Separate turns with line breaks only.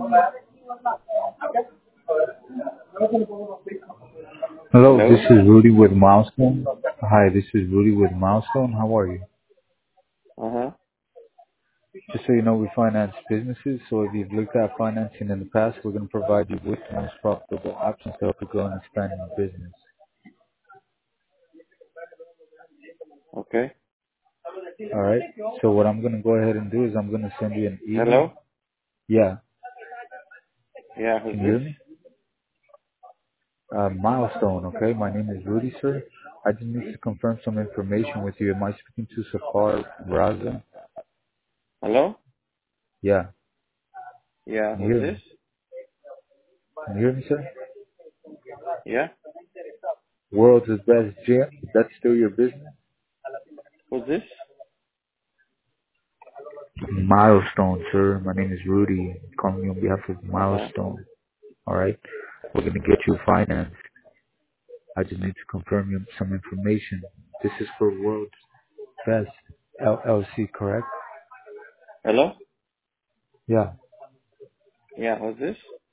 Hello, this
Hello?
is Rudy with Milestone. Hi, this is Rudy with Milestone. How are you?
Uh-huh.
Just so you know, we finance businesses, so if you've looked at financing in the past, we're going to provide you with the most profitable options to help you grow and expand your business.
Okay.
All right? So what I'm going to go ahead and do is I'm going to send you an email.
Hello?
Yeah,
Yeah,
can
who's
you
this?
hear me? Milestone, okay? My name is Rudy, sir. I just need to confirm some information with you. Am I speaking to Safar Raza?
Hello?
Yeah,
Yeah,
can you
who's
hear
this?
me? Can you hear me, sir?
Yeah?
World's Best Gym. That's still your business?
Who's this?
Milestone, sir. My name is Rudy. I'm calling you on behalf of
Uh-huh.
Milestone. All right. We're going to get you financed. I just need to confirm you some information. This is for World's Best LLC, correct?
Hello?
Yeah.
Yeah, who's this?